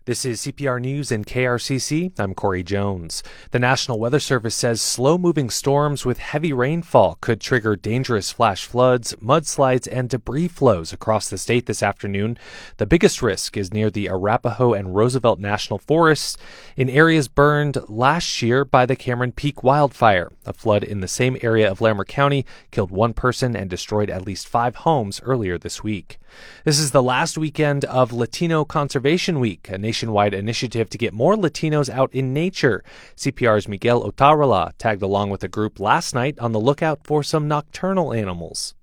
This is CPR News and KRCC. I'm Corey Jones. The National Weather Service says slow-moving storms with heavy rainfall could trigger dangerous flash floods, mudslides, and debris flows across the state this afternoon. The biggest risk is near the Arapahoe and Roosevelt National Forests, in areas burned last year by the Cameron Peak wildfire. A flood in the same area of Larimer County killed one person and destroyed at least 5 homes earlier this week. This is the last weekend of Latino Conservation Week, a nationwide initiative to get more Latinos out in nature. CPR's Miguel Otárola tagged along with a group last night on the lookout for some nocturnal animals.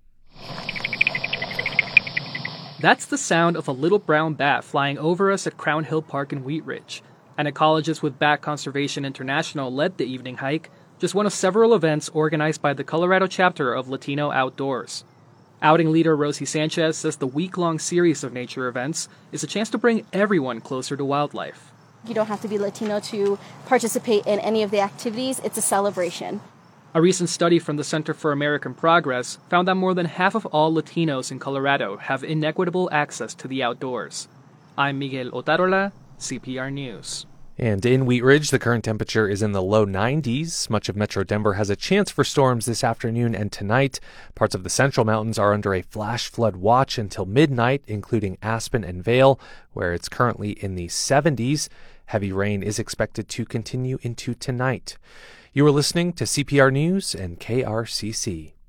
That's the sound of a little brown bat flying over us at Crown Hill Park in Wheat Ridge. An ecologist with Bat Conservation International led the evening hike, just one of several events organized by the Colorado chapter of Latino Outdoors. Outing leader Rosie Sanchez says the week-long series of nature events is a chance to bring everyone closer to wildlife. You don't have to be Latino to participate in any of the activities. It's a celebration. A recent study from the Center for American Progress found that more than half of all Latinos in Colorado have inequitable access to the outdoors. I'm Miguel Otárola, CPR News. And in Wheat Ridge, the current temperature is in the low 90s. Much of Metro Denver has a chance for storms this afternoon and tonight. Parts of the Central Mountains are under a flash flood watch until midnight, including Aspen and Vail, where it's currently in the 70s. Heavy rain is expected to continue into tonight. You are listening to CPR News and KRCC.